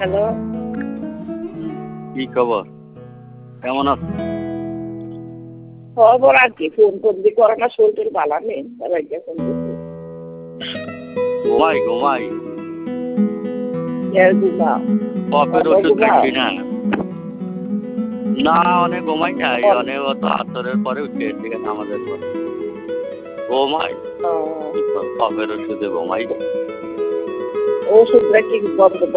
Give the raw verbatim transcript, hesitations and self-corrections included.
Hello. কি খবর? কেমন আছো? খবর আর কি, ফোন টোন দিয়ে করে না, শরীর ভালো নেই, সবাইকে ফোন করছি। ঘুমাই ঘুমাই এর ঘুমাও। কফের অনেক ওষুধ ঘুমাও? খাচ্ছি না না অনেক ঘুমাই নাই, অনেক অত আসরের পরে উঠে থেকে আমাদের পরে ঘুমাই, ও, কফের ওষুধে ঘুমাই। ওষুধটা কি বন্ধ